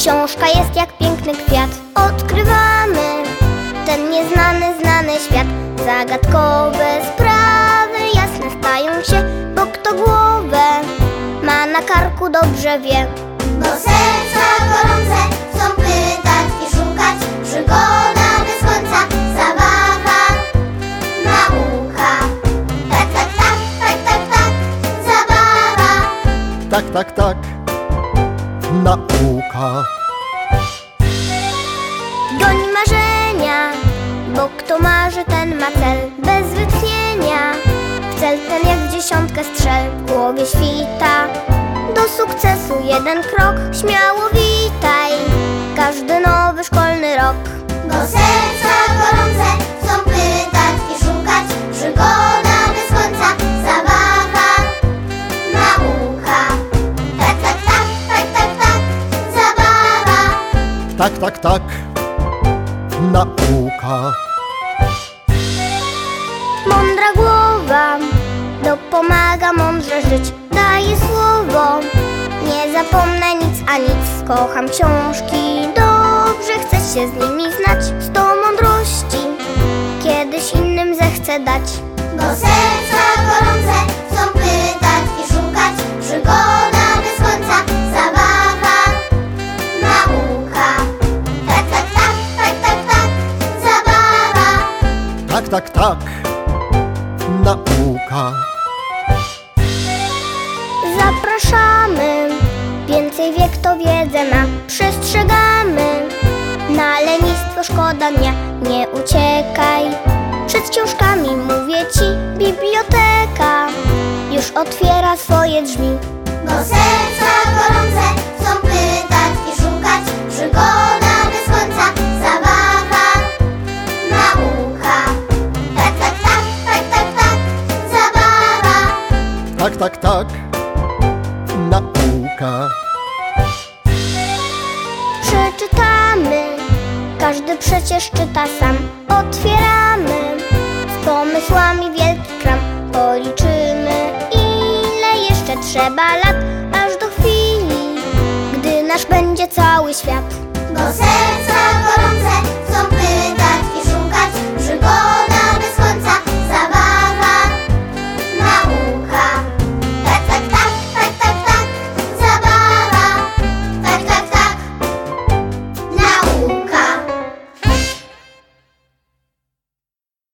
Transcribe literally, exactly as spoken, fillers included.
Książka jest jak piękny kwiat. Odkrywamy ten nieznany, znany świat. Zagadkowe sprawy jasne stają się, bo kto głowę ma na karku, dobrze wie. Bo serca gorące chcą pytać i szukać. Przygoda bez końca, zabawa, nauka. Tak, tak, tak, tak, tak, tak, zabawa. Tak, tak, tak, nauka. Goń marzenia, bo kto marzy, ten ma cel. Bez wytchnienia w cel ten jak w dziesiątkę strzel. W głowie świta do sukcesu jeden krok. Śmiało witaj każdy nowy szkolny rok. Bo serca gorące chcą pytać i szukać. Przygoda bez końca, zabawa, nauka. Tak, tak, tak, tak, tak, tak, zabawa. Tak, tak, tak, nauka. Mądra głowa dopomaga mądrze żyć. Daje słowo, nie zapomnę nic a nic. Kocham książki, dobrze chcę się z nimi znać. Sto mądrości kiedyś innym zechcę dać. Bo serca gorące chcą pytać i szukać. Przygoda bez końca, zabawa, nauka. Tak, tak, tak, tak, tak, tak, zabawa. Tak, tak, tak, nauka. Zapraszamy, więcej wie kto wiedzę ma. Przestrzegamy, na lenistwo szkoda dnia. Nie uciekaj przed książkami, mówię ci. Biblioteka już otwiera swoje drzwi. Bo serca gorące chcą pytać i szukać. Przygoda bez końca, zabawa, nauka. Tak, tak, tak, tak, tak, tak, zabawa. Tak, tak, tak, nauka. Przeczytamy, każdy przecież czyta sam. Otwieramy z pomysłami wielki kram. Policzymy, ile jeszcze trzeba lat, aż do chwili, gdy nasz będzie cały świat. Bo serca